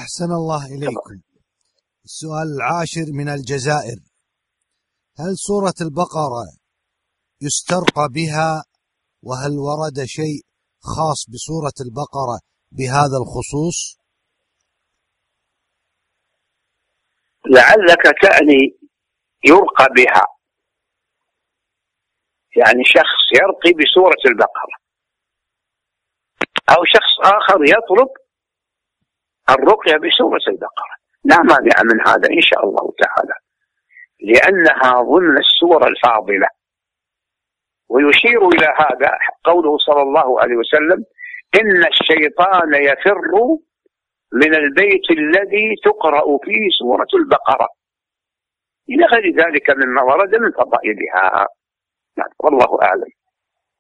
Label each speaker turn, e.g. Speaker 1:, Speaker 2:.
Speaker 1: أحسن الله إليكم. السؤال العاشر من الجزائر: هل سورة البقرة يسترقى بها؟ وهل ورد شيء خاص بسورة البقرة بهذا الخصوص؟
Speaker 2: لعلك تعني يرقى بها، يعني شخص يرقي بسورة البقرة، أو شخص آخر يطلب الرقية بسورة البقرة، لا مانع من هذا إن شاء الله تعالى، لأنها ضمن السور الفاضلة. ويشير إلى هذا قوله صلى الله عليه وسلم: إن الشيطان يفر من البيت الذي تقرأ فيه سورة البقرة، إلى غير ذلك مما ورد من فضائلها. والله أعلم.